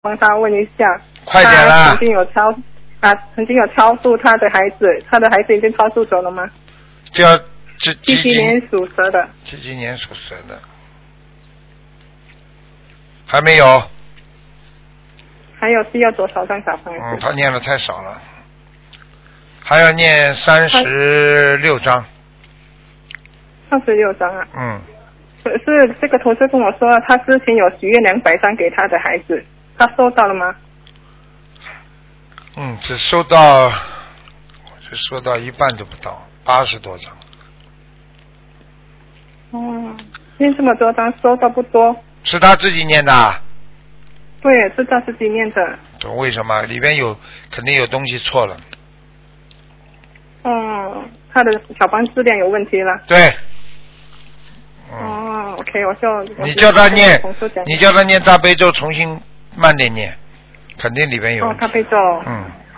帮他问一下。 快点啦！ 他曾经有超度他的孩子，他的孩子已经超度走了吗？ 就要 77年属蛇的。 77年属蛇的，还没有。 还有需要多少张小房子？ 他念的太少了，还要念36张。 36张啊。是这个同事跟我说，他之前有许愿200张给他的孩子，他收到了吗？ 只收到一半都不到，80多张。 念这么多张，收到不多。 是他自己念的？ 对，是他自己念的。 为什么？里边肯定有东西错了。 他的小房质量有问题了。 对。 OK， 你叫他念大悲咒，重新慢点念，肯定里边有。 大悲咒。